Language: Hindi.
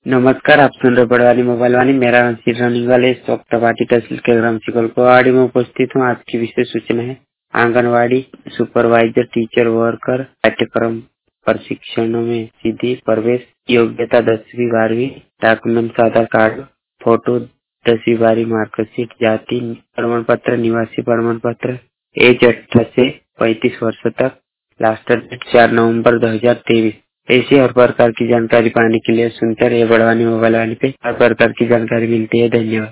नमस्कार, आप सुन रहे बड़वानी मोबाइल वाणी। मेरा नाम श्री रनिंग वाले सोक्टाबाटी तहसील के ग्राम चिकलकोवाड़ी में उपस्थित हूँ। आज की विशेष सूचना है आंगनवाड़ी सुपरवाइजर टीचर वर्कर पाठ्यक्रम प्रशिक्षण में सीधी प्रवेश। योग्यता 10वीं 12वीं। डॉक्यूमेंट्स आधार कार्ड, फोटो, 10वीं 12वीं मार्कशीट, जाति प्रमाण पत्र, निवासी प्रमाण पत्र। एज 18 से 35 वर्ष तक। Last date 4 November 2023। ऐसी हर प्रकार की जानकारी पाने के लिए सुनते रहिए बड़वानी मोबाइल वाणी पे। हर प्रकार की जानकारी मिलती है। धन्यवाद।